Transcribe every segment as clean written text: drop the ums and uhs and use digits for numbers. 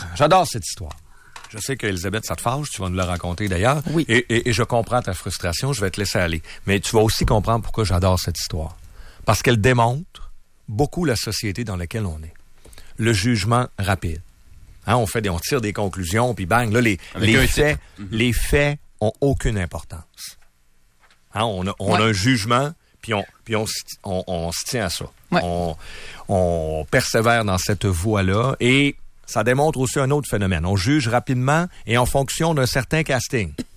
J'adore cette histoire. Je sais qu'Elisabeth, ça te fâche, tu vas nous la raconter d'ailleurs. Oui. Et je comprends ta frustration, je vais te laisser aller. Mais tu vas aussi comprendre pourquoi j'adore cette histoire. Parce qu'elle démontre beaucoup la société dans laquelle on est. Le jugement rapide. Hein, on tire des conclusions, puis bang, là, les faits ont aucune importance. Hein, on a un jugement, puis on se tient à ça. Ouais. On persévère dans cette voie-là, et ça démontre aussi un autre phénomène. On juge rapidement et en fonction d'un certain casting. Tu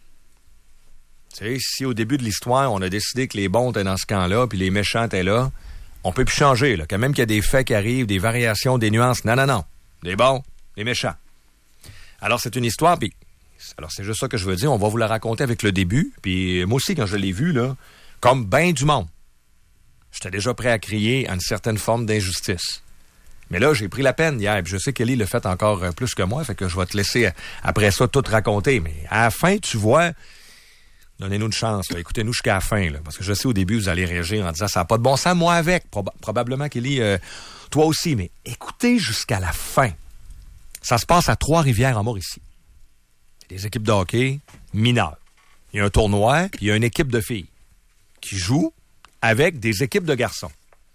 sais, si au début de l'histoire, on a décidé que les bons étaient dans ce camp-là, puis les méchants étaient là, on peut plus changer, là. Quand même qu'il y a des faits qui arrivent, des variations, des nuances. Non. Les bons, les méchants. Alors, c'est une histoire, puis... Alors, c'est juste ça que je veux dire. On va vous la raconter avec le début. Puis moi aussi, quand je l'ai vu, là, comme ben du monde, j'étais déjà prêt à crier à une certaine forme d'injustice. Mais là, j'ai pris la peine hier, puis je sais qu'Élie l'a fait encore plus que moi, fait que je vais te laisser, après ça, tout raconter. Mais à la fin, tu vois, donnez-nous une chance, là. Écoutez-nous jusqu'à la fin, là, parce que je sais au début, vous allez réagir en disant « ça n'a pas de bon sens, moi avec ». Probablement qu'Élie, toi aussi, mais écoutez jusqu'à la fin. Ça se passe à Trois-Rivières, en Mauricie. Des équipes de hockey mineures. Il y a un tournoi, puis il y a une équipe de filles qui joue avec des équipes de garçons.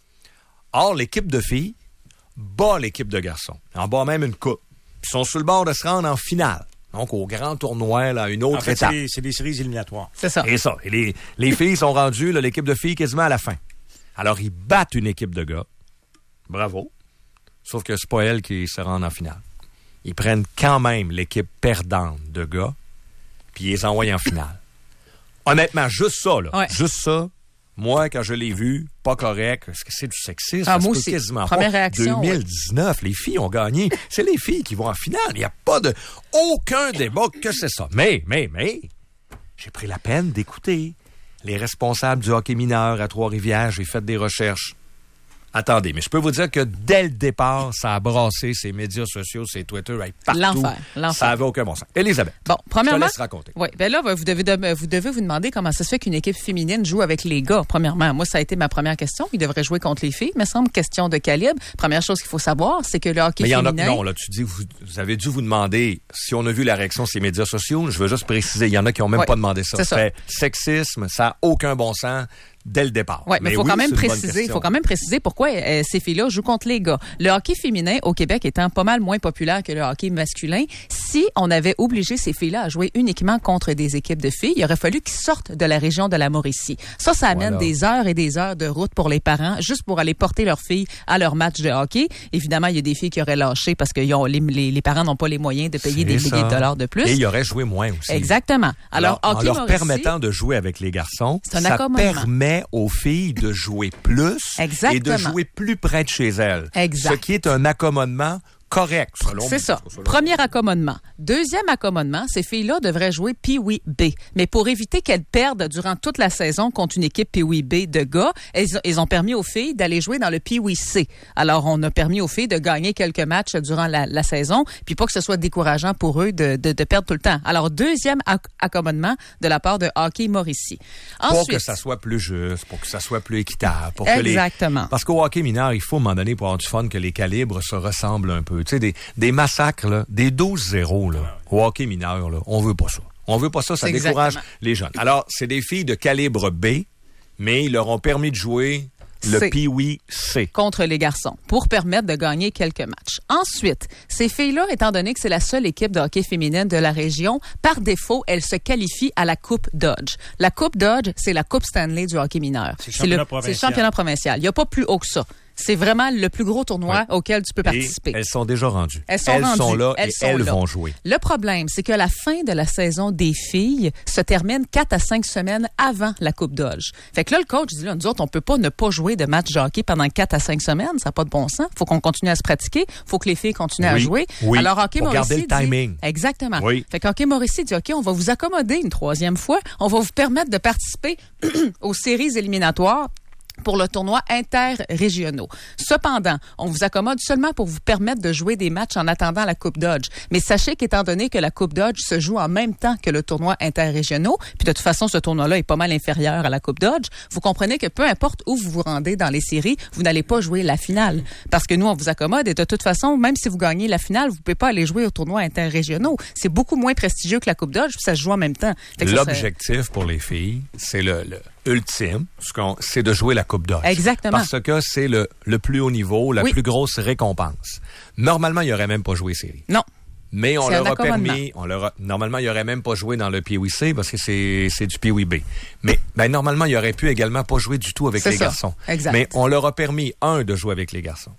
Or, l'équipe de filles bat l'équipe de garçons. En bat même une coupe. Ils sont sur le bord de se rendre en finale. Donc, au grand tournoi, là, une autre étape. C'est des séries éliminatoires. C'est ça. Et ça. Et les filles sont rendues, là, l'équipe de filles, quasiment à la fin. Alors, ils battent une équipe de gars. Bravo. Sauf que c'est pas elle qui se rend en finale. Ils prennent quand même l'équipe perdante de gars, puis ils les envoient en finale. Honnêtement, juste ça, là. Ouais. Juste ça. Moi, quand je l'ai vu, pas correct. Est-ce que c'est du sexisme? Ah, moi aussi. Quasiment Première pas. réaction, 2019, les filles ont gagné. C'est les filles qui vont en finale. Il n'y a pas de... aucun débat que c'est ça. Mais, j'ai pris la peine d'écouter les responsables du hockey mineur à Trois-Rivières. J'ai fait des recherches. Attendez, mais je peux vous dire que dès le départ, ça a brassé ces médias sociaux, ces Twitter, partout. L'enfer. Ça n'avait aucun bon sens. Élisabeth, bon, premièrement, je te laisse raconter. Oui, ben là, vous devez vous demander comment ça se fait qu'une équipe féminine joue avec les gars. Premièrement, moi, ça a été ma première question. Ils devraient jouer contre les filles, me semble, question de calibre. Première chose qu'il faut savoir, c'est que le hockey féminin... Mais il y en a... Non, là, tu dis, vous avez dû vous demander si on a vu la réaction de ces médias sociaux. Je veux juste préciser, il y en a qui n'ont même pas demandé ça. C'est ça. Fait sexisme, ça n'a aucun bon sens dès le départ. Ouais, mais il faut quand même préciser pourquoi ces filles-là jouent contre les gars. Le hockey féminin au Québec étant pas mal moins populaire que le hockey masculin, si on avait obligé ces filles-là à jouer uniquement contre des équipes de filles, il aurait fallu qu'ils sortent de la région de la Mauricie. Ça amène des heures et des heures de route pour les parents, juste pour aller porter leurs filles à leur match de hockey. Évidemment, il y a des filles qui auraient lâché parce que les parents n'ont pas les moyens de payer des milliers de dollars de plus. Et ils auraient joué moins aussi. Exactement. Alors en hockey leur Mauricie, permettant de jouer avec les garçons, ça permet aux filles de jouer plus et de jouer plus près de chez elles. Exact. Ce qui est un accommodement correct, selon moi. C'est ça. Premier accommodement. Deuxième accommodement, ces filles-là devraient jouer Pee-wee B. Mais pour éviter qu'elles perdent durant toute la saison contre une équipe Pee-wee B de gars, ils ont permis aux filles d'aller jouer dans le Pee-wee C. Alors, on a permis aux filles de gagner quelques matchs durant la saison, puis pas que ce soit décourageant pour eux de perdre tout le temps. Alors, deuxième accommodement de la part de Hockey Mauricie. Ensuite, pour que ça soit plus juste, pour que ça soit plus équitable. Exactement. Parce qu'au hockey mineur, il faut, à un moment donné, pour avoir du fun, que les calibres se ressemblent un peu. Tu sais, des massacres, là, des 12-0 là, au hockey mineur, là, on veut pas ça. On veut pas ça, ça décourage les jeunes. Alors, c'est des filles de calibre B, mais ils leur ont permis de jouer le Pee-wee C. Contre les garçons, pour permettre de gagner quelques matchs. Ensuite, ces filles-là, étant donné que c'est la seule équipe de hockey féminine de la région, par défaut, elles se qualifient à la Coupe Dodge. La Coupe Dodge, c'est la Coupe Stanley du hockey mineur. C'est le championnat provincial. Il n'y a pas plus haut que ça. C'est vraiment le plus gros tournoi auquel tu peux participer. Et elles sont déjà rendues. Elles sont là et elles vont jouer. Le problème, c'est que la fin de la saison des filles se termine 4 à 5 semaines avant la Coupe Dodge. Fait que là, le coach dit, là, nous autres, on peut pas ne pas jouer de match de hockey pendant 4 à 5 semaines. Ça n'a pas de bon sens. Faut qu'on continue à se pratiquer. Faut que les filles continuent à jouer. Oui. Alors, Hockey Mauricie garder le timing. Exactement. Oui. Fait que Hockey Mauricie dit, OK, on va vous accommoder une troisième fois. On va vous permettre de participer aux séries éliminatoires pour le tournoi interrégionaux. Cependant, on vous accommode seulement pour vous permettre de jouer des matchs en attendant la Coupe Dodge. Mais sachez qu'étant donné que la Coupe Dodge se joue en même temps que le tournoi interrégionaux, puis de toute façon, ce tournoi-là est pas mal inférieur à la Coupe Dodge, vous comprenez que peu importe où vous vous rendez dans les séries, vous n'allez pas jouer la finale. Parce que nous, on vous accommode et de toute façon, même si vous gagnez la finale, vous pouvez pas aller jouer au tournoi interrégionaux. C'est beaucoup moins prestigieux que la Coupe Dodge, puis ça se joue en même temps. L'objectif pour les filles, c'est le ultime, c'est de jouer la Coupe Dodge. Exactement. Parce que c'est le plus haut niveau, la plus grosse récompense. Normalement, il n'y aurait même pas joué série. Non. Mais on leur a permis, normalement, il n'y aurait même pas joué dans le Pee-wee C parce que c'est du Pee-wee B. Mais normalement, il aurait pu également pas jouer du tout avec les garçons. Exact. Mais on leur a permis, de jouer avec les garçons.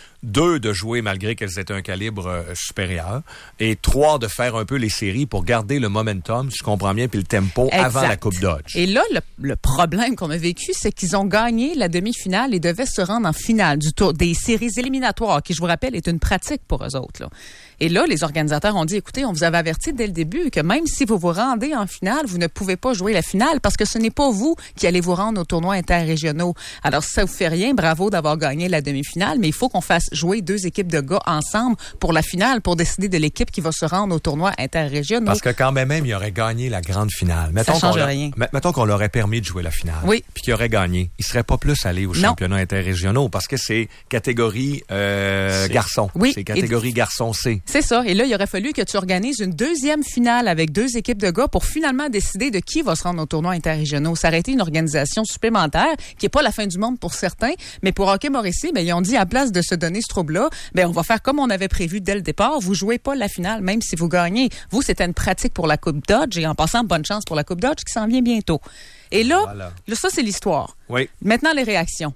2, de jouer malgré qu'elles étaient un calibre supérieur. Et 3, de faire un peu les séries pour garder le momentum, si je comprends bien, puis le tempo avant la Coupe Dodge. Et là, le problème qu'on a vécu, c'est qu'ils ont gagné la demi-finale et devaient se rendre en finale du tour des séries éliminatoires, qui, je vous rappelle, est une pratique pour eux autres, là. Et là, les organisateurs ont dit, écoutez, on vous avait averti dès le début que même si vous vous rendez en finale, vous ne pouvez pas jouer la finale parce que ce n'est pas vous qui allez vous rendre aux tournois interrégionaux. Alors, si ça vous fait rien, bravo d'avoir gagné la demi-finale, mais il faut qu'on fasse jouer 2 équipes de gars ensemble pour la finale, pour décider de l'équipe qui va se rendre aux tournois interrégionaux. Parce que quand même, il aurait gagné la grande finale. Ça change rien. Mettons qu'on leur ait permis de jouer la finale. Oui. Puis qu'il aurait gagné. Il serait pas plus allé aux championnats interrégionaux parce que c'est catégorie garçon. Oui. C'est catégorie garçon C. C'est ça. Et là, il aurait fallu que tu organises une deuxième finale avec 2 équipes de gars pour finalement décider de qui va se rendre aux tournois interrégionaux. Ça aurait été une organisation supplémentaire qui est pas la fin du monde pour certains, mais pour Hockey Mauricie, ils ont dit à place de se donner ce trouble-là, on va faire comme on avait prévu dès le départ. Vous jouez pas la finale, même si vous gagnez. Vous, c'était une pratique pour la Coupe Dodge et en passant, bonne chance pour la Coupe Dodge qui s'en vient bientôt. Et là, ça, c'est l'histoire. Oui. Maintenant, les réactions.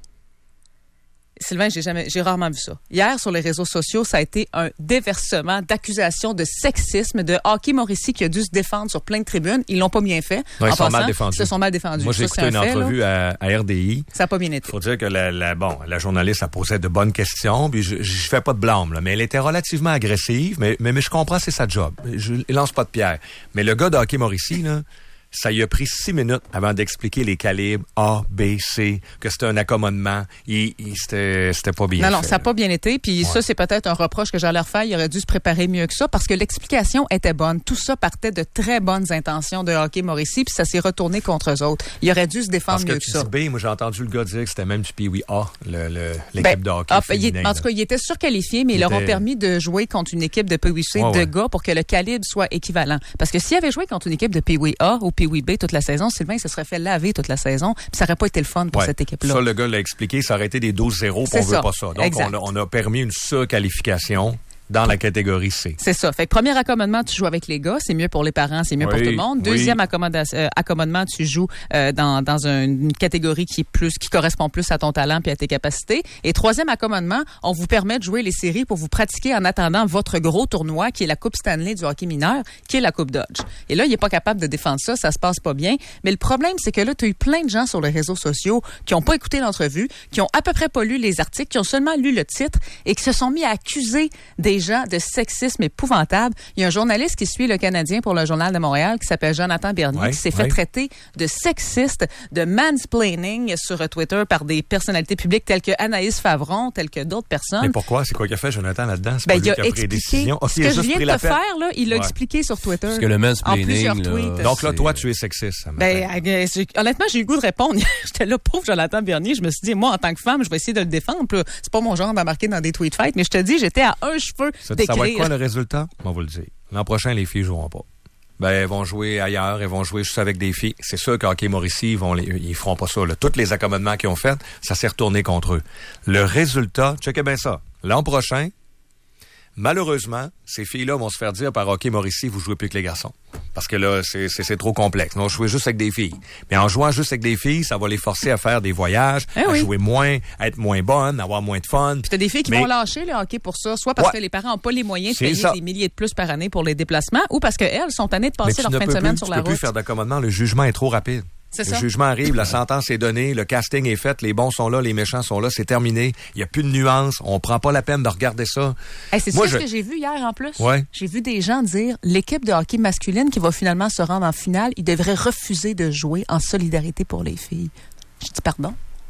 Sylvain, j'ai rarement vu ça. Hier, sur les réseaux sociaux, ça a été un déversement d'accusations de sexisme de Hockey Mauricie qui a dû se défendre sur plein de tribunes. Ils l'ont pas bien fait. Non, ils se sont mal défendus. Moi, j'ai écouté une entrevue à RDI. Ça n'a pas bien été. Faut dire que la journaliste a posé de bonnes questions, puis je fais pas de blâme, là, mais elle était relativement agressive, mais je comprends, c'est sa job. Je lance pas de pierre. Mais le gars de Hockey Mauricie, là, ça lui a pris 6 minutes avant d'expliquer les calibres A, B, C, que c'était un accommodement. C'était pas bien fait. Non, ça n'a pas bien été. Puis ça, c'est peut-être un reproche que j'allais refaire. Il aurait dû se préparer mieux que ça parce que l'explication était bonne. Tout ça partait de très bonnes intentions de Hockey Mauricie, puis ça s'est retourné contre eux autres. Il aurait dû se défendre mieux que ça. Parce que tu dis B, moi j'ai entendu le gars dire que c'était même du Pee-wee A, l'équipe de hockey féminin. En tout cas, il était surqualifié, mais ils leur ont permis de jouer contre une équipe de Pee-wee C de gars pour que le calibre soit équivalent. Parce que s'il avait joué contre une équipe de Pee-wee A ou Pee-wee B toute la saison, Sylvain, ça serait fait laver toute la saison, puis ça n'aurait pas été le fun pour cette équipe-là. Ça, le gars l'a expliqué, ça aurait été des 12-0, puis on veut pas ça. Donc, on a permis une surqualification dans la catégorie C. C'est ça. Fait que premier accommodement, tu joues avec les gars. C'est mieux pour les parents, c'est mieux pour tout le monde. Deuxième accommodement, tu joues dans une catégorie qui correspond plus à ton talent puis à tes capacités. Et troisième accommodement, on vous permet de jouer les séries pour vous pratiquer en attendant votre gros tournoi qui est la Coupe Stanley du hockey mineur, qui est la Coupe Dodge. Et là, il est pas capable de défendre ça se passe pas bien. Mais le problème, c'est que là, tu as eu plein de gens sur les réseaux sociaux qui ont pas écouté l'entrevue, qui ont à peu près pas lu les articles, qui ont seulement lu le titre et qui se sont mis à accuser des gens de sexisme épouvantable. Il y a un journaliste qui suit le Canadien pour le Journal de Montréal qui s'appelle Jonathan Bernier qui s'est fait traiter de sexiste, de mansplaining sur Twitter par des personnalités publiques telles que Anaïs Favron, telles que d'autres personnes. Mais pourquoi? C'est quoi qu'il a fait, Jonathan, là-dedans? C'est pas lui qui a pris des décisions. Ce que je viens de te faire, là, il l'a expliqué sur Twitter. Parce que le mansplaining, donc là, toi, tu es sexiste. Honnêtement, j'ai eu le goût de répondre. J'étais là, pauvre Jonathan Bernier. Je me suis dit, moi, en tant que femme, je vais essayer de le défendre. C'est pas mon genre d'embarquer dans des tweet fights, mais je te dis, j'étais à un cheveu d'écrire. Ça va être quoi le résultat? On va vous le dire. L'an prochain, les filles joueront pas. Elles vont jouer ailleurs, elles vont jouer juste avec des filles. C'est sûr qu'à Hockey Mauricie, ils feront pas ça. Là. Tous les accommodements qu'ils ont faits, ça s'est retourné contre eux. Le résultat, checkez bien ça. L'an prochain, malheureusement, ces filles-là vont se faire dire par Hockey Mauricie, vous jouez plus que les garçons. Parce que là, c'est trop complexe. Non, jouer juste avec des filles. Mais en jouant juste avec des filles, ça va les forcer à faire des voyages, à jouer moins, à être moins bonnes, à avoir moins de fun. Puis t'as des filles qui vont lâcher le hockey pour ça, soit parce que les parents n'ont pas les moyens de payer des milliers de plus par année pour les déplacements, ou parce qu'elles sont tannées de passer leur fin de semaine sur la route. Tu ne peux plus faire d'accommodement, le jugement est trop rapide. Le jugement arrive, la sentence est donnée, le casting est fait, les bons sont là, les méchants sont là, c'est terminé. Il n'y a plus de nuances, on prend pas la peine de regarder ça. C'est ce que j'ai vu hier en plus. Ouais. J'ai vu des gens dire, l'équipe de hockey masculine qui va finalement se rendre en finale, ils devraient refuser de jouer en solidarité pour les filles. Je dis pardon.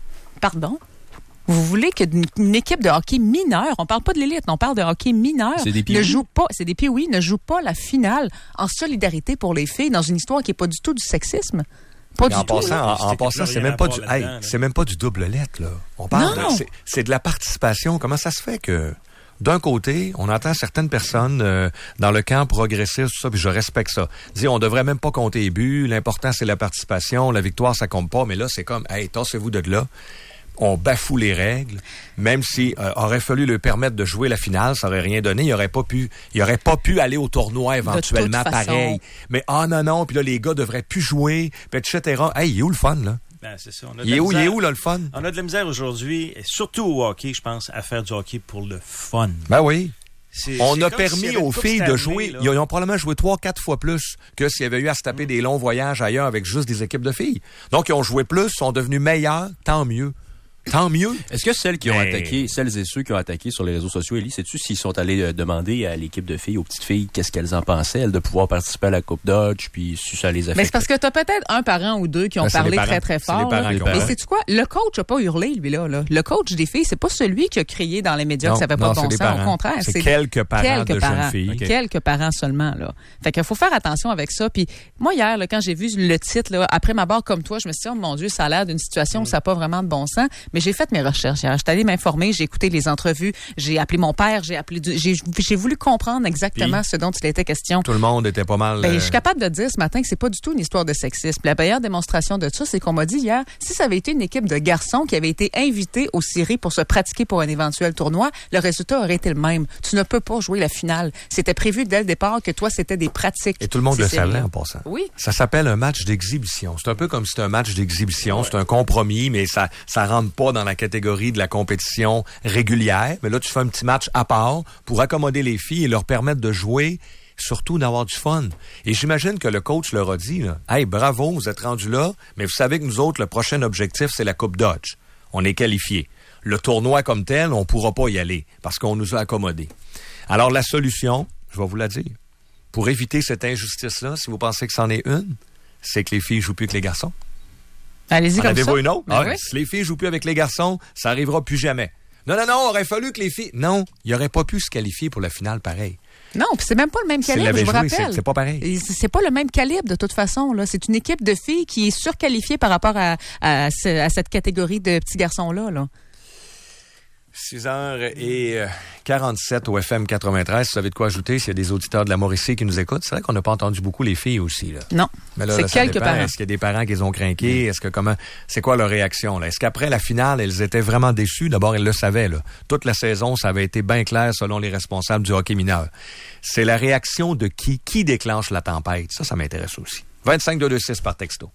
pardon? Vous voulez qu'une équipe de hockey mineure, on parle pas de l'élite, on parle de hockey mineur, ne joue pas, c'est des pee-wee, ne joue pas la finale en solidarité pour les filles dans une histoire qui est pas du tout du sexisme. Pas du tout. En passant, c'est même pas du, c'est même pas du double lettre, là. On parle c'est de la participation. Comment ça se fait que, d'un côté, on entend certaines personnes dans le camp progressiste, tout ça, puis je respecte ça. Dire on devrait même pas compter les buts, l'important c'est la participation, la victoire ça compte pas, mais là c'est comme, hey, tassez-vous de là. On bafoue les règles, même si aurait fallu lui permettre de jouer la finale, ça aurait rien donné, il aurait pas pu aller au tournoi éventuellement pareil. Mais non, puis là les gars devraient plus jouer, puis etc. Hey, il est où le fun là? Ben, c'est ça. Il est où là le fun? On a de la misère aujourd'hui, et surtout au hockey, je pense, à faire du hockey pour le fun. Ben oui. On a permis aux filles de jouer. Ils ont probablement joué 3-4 fois plus que s'il y avait eu à se taper des longs voyages ailleurs avec juste des équipes de filles. Donc, ils ont joué plus, sont devenus meilleurs, tant mieux. Tant mieux. Est-ce que celles et ceux qui ont attaqué sur les réseaux sociaux, Élie, sais-tu s'ils sont allés demander à l'équipe de filles, aux petites filles, qu'est-ce qu'elles en pensaient, elles, de pouvoir participer à la Coupe Dodge, puis si ça les affecte? Mais c'est parce que t'as peut-être un parent ou deux qui ont parlé très, très fort. Mais sais-tu quoi? Le coach a pas hurlé, lui, là. Le coach des filles, c'est pas celui qui a crié dans les médias que ça fait pas de bon sens. Au contraire, c'est quelques parents de jeunes filles. Okay. Quelques parents seulement, là. Fait qu'il faut faire attention avec ça. Puis moi, hier, là, quand j'ai vu le titre, là, après ma barre comme toi, je me suis dit, oh mon Dieu, ça a l'air d'une situation où ça n'a pas vraiment de bon sens. Mais j'ai fait mes recherches. Je suis allée m'informer, j'ai écouté les entrevues, j'ai appelé mon père, j'ai voulu comprendre exactement ce dont il était question. Tout le monde était pas mal... Je suis capable de dire ce matin que c'est pas du tout une histoire de sexisme. La meilleure démonstration de ça, c'est qu'on m'a dit hier, si ça avait été une équipe de garçons qui avait été invitée aux séries pour se pratiquer pour un éventuel tournoi, le résultat aurait été le même. Tu ne peux pas jouer la finale. C'était prévu dès le départ que toi, c'était des pratiques. Et tout le monde le savait en passant. Oui. Ça s'appelle un match d'exhibition. C'est un peu comme si c'était un match d'exhibition. C'est un compromis, mais ça rentre pas dans la catégorie de la compétition régulière. Mais là, tu fais un petit match à part pour accommoder les filles et leur permettre de jouer, surtout d'avoir du fun. Et j'imagine que le coach leur a dit, là, hey, bravo, vous êtes rendus là, mais vous savez que nous autres, le prochain objectif, c'est la Coupe Dodge. On est qualifiés. Le tournoi comme tel, on pourra pas y aller parce qu'on nous a accommodés. Alors, la solution, je vais vous la dire, pour éviter cette injustice-là, si vous pensez que c'en est une, c'est que les filles jouent plus que les garçons. Allez-y comme ça. Avez-vous une autre? Oui. Si les filles jouent plus avec les garçons, ça arrivera plus jamais. Non, aurait fallu que les filles... Non, il n'aurait pas pu se qualifier pour la finale pareil. Non, puis c'est même pas le même calibre, je vous rappelle. C'est pas pareil. C'est pas le même calibre de toute façon. Là, c'est une équipe de filles qui est surqualifiée par rapport à cette catégorie de petits garçons-là. Là. 6h47 au FM 93. Si vous avez de quoi ajouter, s'il y a des auditeurs de la Mauricie qui nous écoutent, c'est vrai qu'on n'a pas entendu beaucoup les filles aussi. Là. Non, mais là, c'est quelques parents. Est-ce qu'il y a des parents qui les ont craqués? Est-ce que c'est quoi leur réaction? Là? Est-ce qu'après la finale, elles étaient vraiment déçues? D'abord, elles le savaient. Là. Toute la saison, ça avait été bien clair selon les responsables du hockey mineur. C'est la réaction de qui déclenche la tempête. Ça m'intéresse aussi. 25 226 par texto.